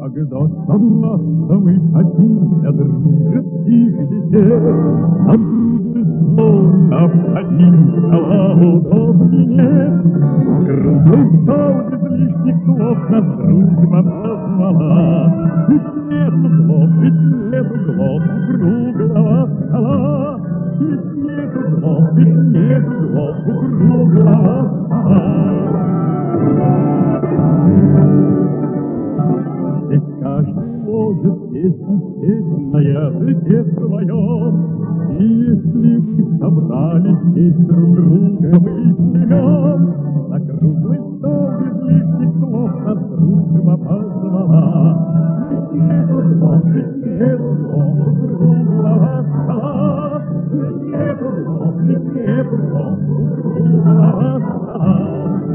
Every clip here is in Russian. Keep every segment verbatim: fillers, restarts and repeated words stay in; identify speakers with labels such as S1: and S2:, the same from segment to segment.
S1: Когда собраться мы хотим для дружеских бесед, нам круглый стол необходим, стола удобнее. Круглый стол без лишних слов нас дружба позвала. Ведь нет углов, ведь нет углов у круглого стола. Ведь нет углов, ведь нет углов у круглого стола. Здесь каждый может песню петь на языке своем. И если мы собрались здесь друг друга мы семен, на круглый стол без лишних слов нас дружба позвала. Ведь нет углов, ведь нет углов у круглого стола. Ведь нет углов, ведь нет углов у круглого стола.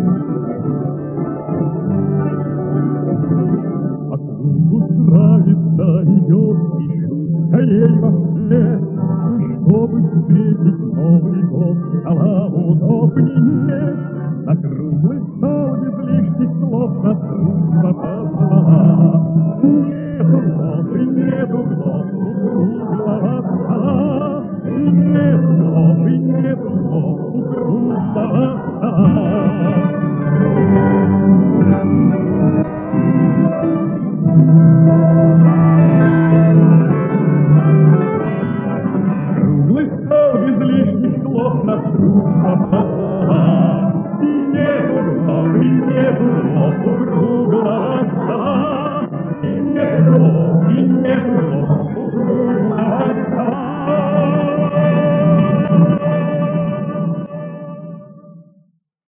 S1: Нравится ее и шутка ей во сне, чтобы встретить Новый год, стала удобнее. На круглый стол без лишних слов нас дружба позвала. Нет углов и нет углов у круглого стола. Нет углов и нет углов у круглого стола. Круглый стол без лишних слов нас дружба позвала. И нет углов, и нет углов у круглого